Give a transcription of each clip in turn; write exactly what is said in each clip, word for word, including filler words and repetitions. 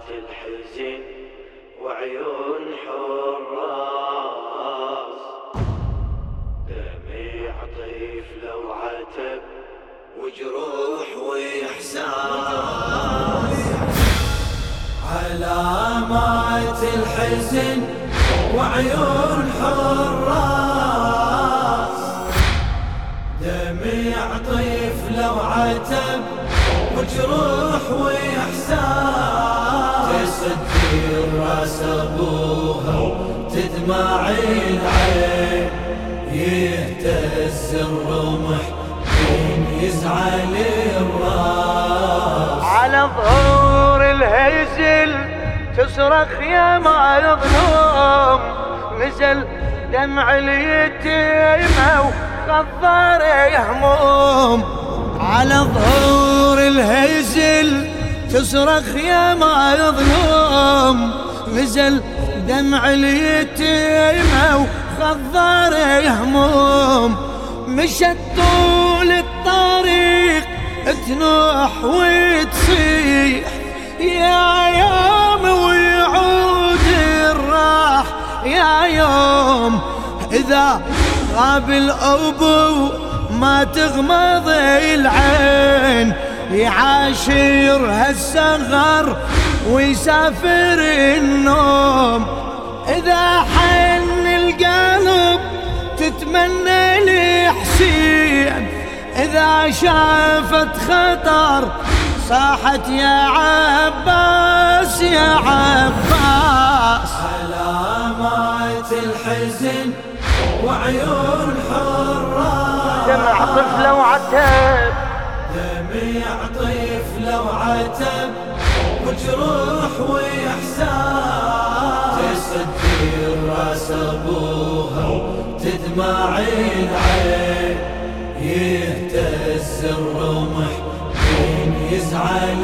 الحزن وعيون حراس، دمع طيف لو عتب وجروح وإحساس. علامات الحزن وعيون حراس، دمع طيف لو عتب وجروح وإحساس. تسدي راس أبوها وتدمع العين، يهتز الرمح حين يزعل الراس. على ظهور الهزل تصرخ يا مظلوم، نزل دمع اليتيمة وخضر هموم. على ظهور الهزل تصرخ يا مظلوم، نزل دمع اليتيمة وخضر هموم. مشت طول الطريق تنوح وتصيح يا يوم، ويعود الراح يا يوم. إذا غاب الأبو ما تغمض العين، يعاشرها السهر ويسافر النوم. إذا حن القلب تتمنى لحسين، إذا شافت خطر صاحت يا عباس يا عباس. علامات الحزن وعيون حراس، دمع طفل وعتب، دمع طفل وعتب وجروح وإحساس. تسدي راس أبوها وتدمع العين، يهتز الرمح حين يزعل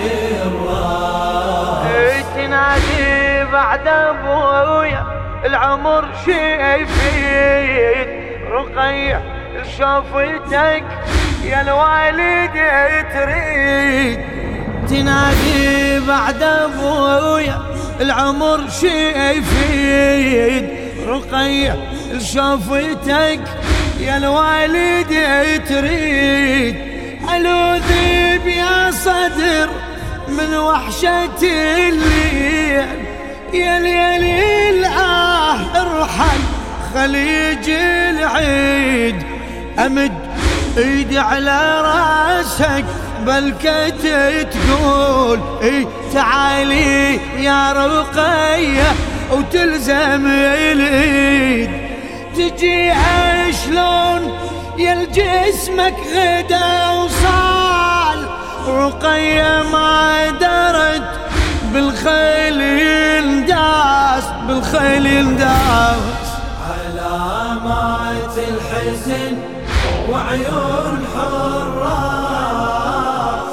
الراس. تنادي بعد ابويا العمر شيفيد، رقية شوفتك يا الوالد تريد. تنادي بعد ابويا العمر شيفيد، رقية شوفتك يا الوالد تريد. ألوذيب يا صدر من وحشة الليل، يا ليل الآه ارحل خليج العيد. أمد ايدي على راسك بلكة تقول اي تعالي يا رقية وتلزم الايد. تجيها شلون يا جسمك غدا وصال، رقية ما درت بالخيل ينداس، بالخيل ينداس. علامات الحزن وعيون حراس،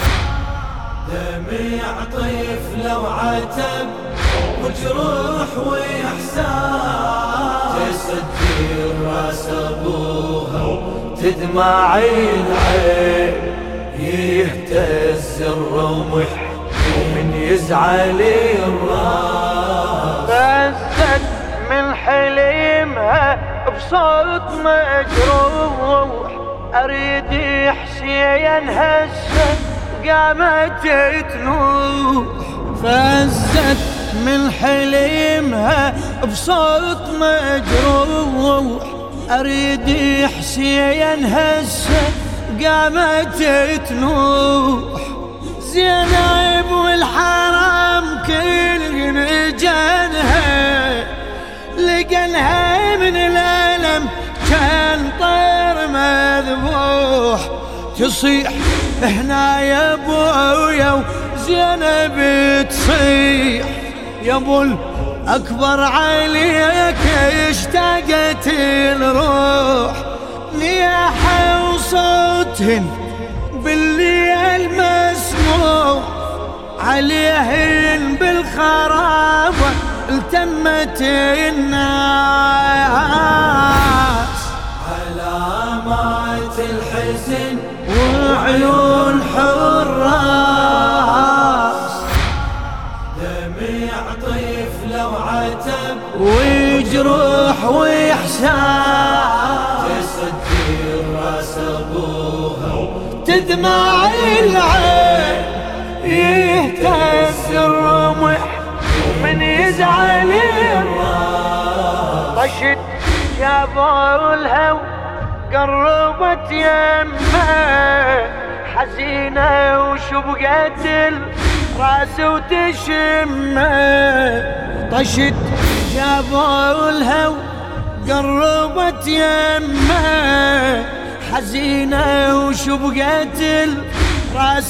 دمع طفل وعتب وجروح وإحساس. تسدي راس أبوها وتدمع العين، يهتز الرمح من يزعل الراس. بزت من حليمها بصوت مجروح، أريد حسين هسه قامت تنوح. فزت من حليمها بصوت مجروح، أريد حسين هسه قامت تنوح. زينب والحرام كل جنها، لقنها من الألم كان طير مذبوح. تصيح هنا يا ابويا وزينب تصيح، يا ابو الأكبر عليك اشتاقت الروح. نياحة وصوتهن بالليل مسموع، عليهن بالخرابة التمت الناس. علامات الحزن وعيون حراس، دم إحساس تصدي راس أبوها تدمع العين يهتز الرمح ومن يزعل طشت جابوا الهو قربت يمه حزينة وشبقت الراس وتشمه طشت جابوا الهو قربت يمه حزينة وشبقت الراس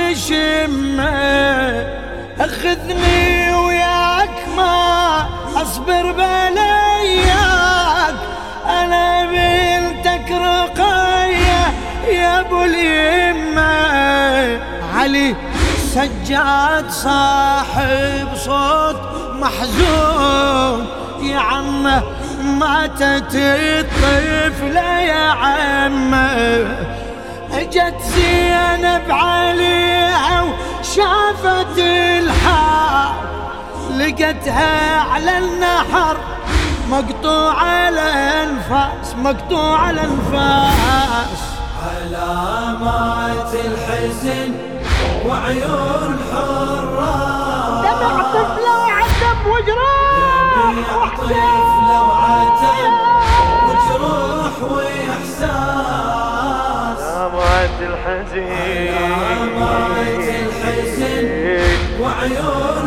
وتشمه اخذني وياك ما اصبر بلياك انا بنتك رقية يا ابو اليمة علي سجاد صاحب صوت محزون يا عمه ماتت الطفلة يا عمه اجت زينب عليها وشافت الحال لقتها على النحر مقطوع الانفاس مقطوع الانفاس علامات الحزن وعيون حراس دمع طفلة وعتب وجروح دمع طفلة وعتب وجروح وإحساس علامات الحزن علامات الحزن وعيون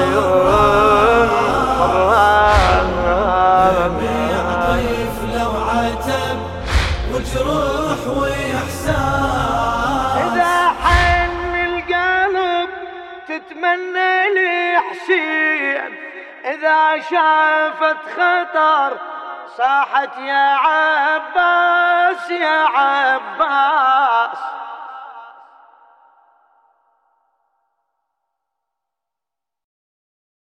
حراس دمع طفلة وعتب وجروح وإحساس إذا حن القلب تتمنى لي حسين إذا شافت خطر صاحت يا عباس يا عباس